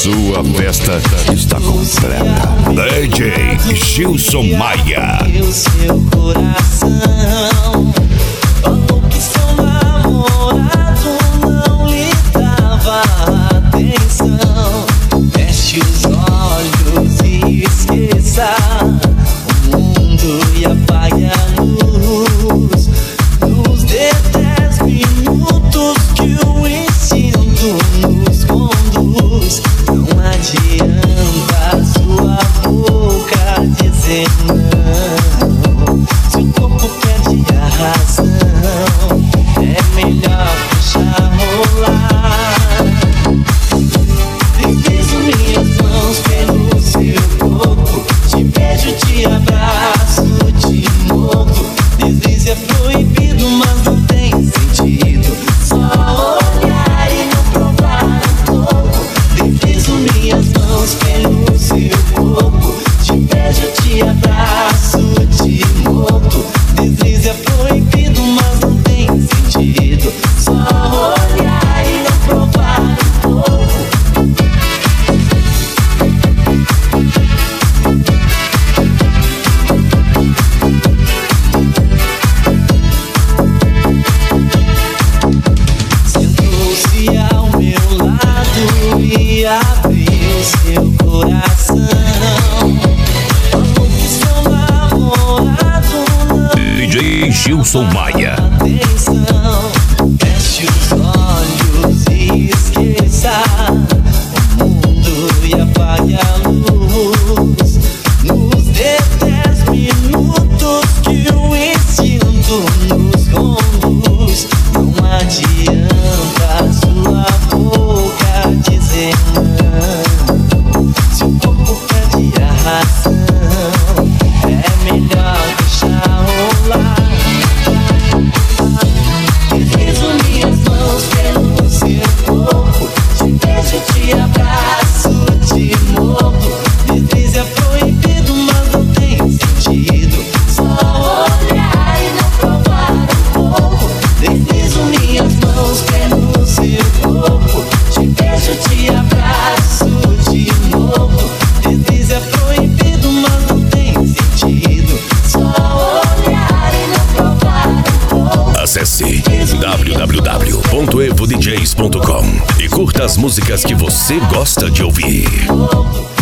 Sua festa está completa. DJ Gilson Maia. O seu coração falou que seu namorado não lhe dava atenção. Feche os olhos e esqueça o mundo e apague a luz. Nos dê 10 minutos que o instinto nos conduz. Não adianta sua boca dizer não. Se o corpo pede a razão, é melhor deixar rolar. Deslizo minhas mãos pelo seu corpo, te beijo, te abraço, te mordo. Deslize é proibido, mas não tem sentido. Só olhar e não provar um pouco. Deslizo minhas mãos pelo seu corpo, te beijo, te abraço, te mordo. Deslize é proibido, mas não tem sentido. Só olhar e não provar um pouco. Sentou-se ao meu lado e abriu seu coração. Falou que seu namorado não DJ Gilson Maia. atenção. Feche os olhos e esqueça o mundo e apague a luz. Nos dê 10 minutos que o instinto nos conduz. Não adianta sua boca dizer não. Se o corpo pede a razão, é melhor deixar rolar. Deslizo minhas mãos pelo seu corpo, te beijo, te abraço, te mordo. Deslize é proibido, mas não tem sentido. Só olhar e não provar um pouco. Deslizo minhas mãos pelo seu corpo, te beijo, te abraço, te mordo. Deslize é proibido, mas não tem sentido. Só olhar e não provar um pouco. Acesse www.evodjs.com e curta as músicas que você gosta de ouvir.